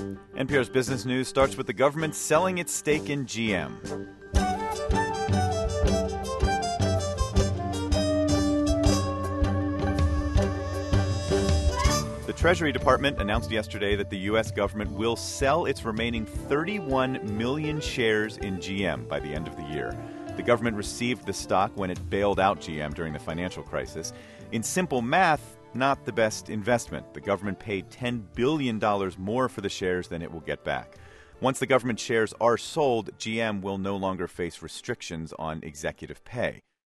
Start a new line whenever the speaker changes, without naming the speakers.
NPR's Business News starts with the government selling its stake in GM. The Treasury Department announced yesterday that the U.S. government will sell its remaining 31 million shares in GM by the end of the year. The government received the stock when it bailed out GM during the financial crisis. In simple math, not the best investment. The government paid $10 billion more for the shares than it will get back. Once the government shares are sold, GM will no longer face restrictions on executive pay.